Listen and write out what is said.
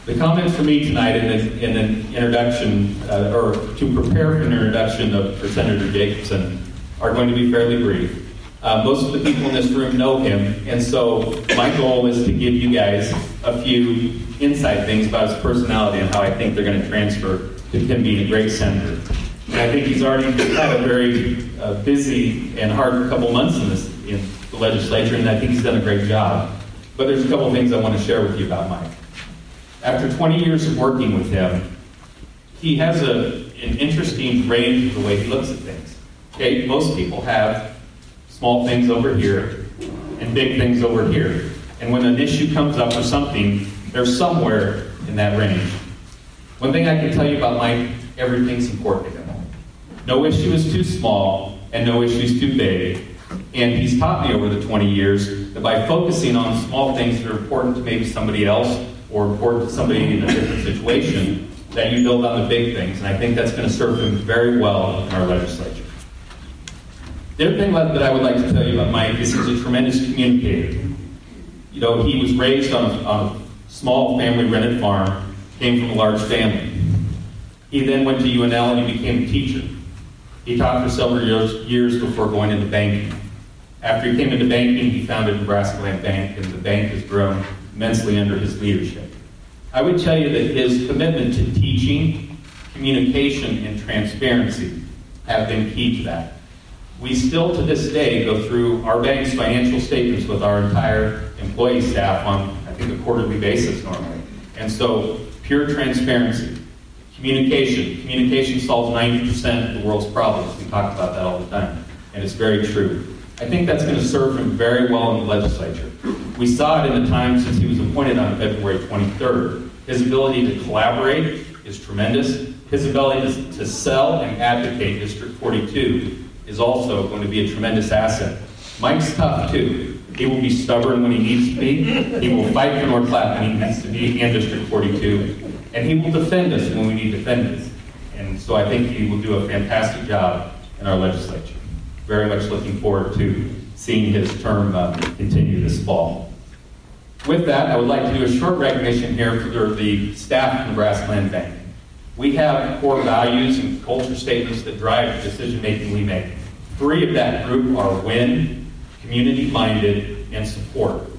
The comments for me tonight in an introduction, or to prepare for an introduction for Senator Jacobson, are going to be fairly brief. Most of the people in this room know him, and so my goal is to give you guys a few inside things about his personality and how I think they're going to transfer to him being a great senator. And I think he's already had a very busy and hard couple months in the legislature, and I think he's done a great job. But there's a couple of things I want to share with you about Mike. After 20 years of working with him, he has an interesting range of the way he looks at things. Okay, most people have small things over here and big things over here. And when an issue comes up or something, they're somewhere in that range. One thing I can tell you about Mike, everything's important to him. No issue is too small and no issue is too big. And he's taught me over the 20 years that by focusing on small things that are important to maybe somebody else or important to somebody in a different situation, that you build on the big things. And I think that's going to serve him very well in our legislature. The other thing that I would like to tell you about Mike is he's a tremendous communicator. You know, he was raised on a small family rented farm, came from a large family. He then went to UNL and he became a teacher. He taught for several years before going into banking. After he came into banking, he founded Nebraska Land Bank, and the bank has grown immensely under his leadership. I would tell you that his commitment to teaching, communication, and transparency have been key to that. We still, to this day, go through our bank's financial statements with our entire employee staff on, I think, a quarterly basis normally. And so, pure transparency. Communication solves 90% of the world's problems. We talk about that all the time, and it's very true. I think that's going to serve him very well in the legislature. We saw it in the time since he was appointed on February 23rd. His ability to collaborate is tremendous. His ability to sell and advocate District 42 is also going to be a tremendous asset. Mike's tough, too. He will be stubborn when he needs to be. He will fight for North Platte when he needs to be in District 42. And he will defend us when we need defenders. And so I think he will do a fantastic job in our legislature. Very much looking forward to seeing his term continue this fall. With that, I would like to do a short recognition here for the staff of Nebraska Land Bank. We have core values and culture statements that drive the decision-making we make. 3 of that group are win, community-minded, and support.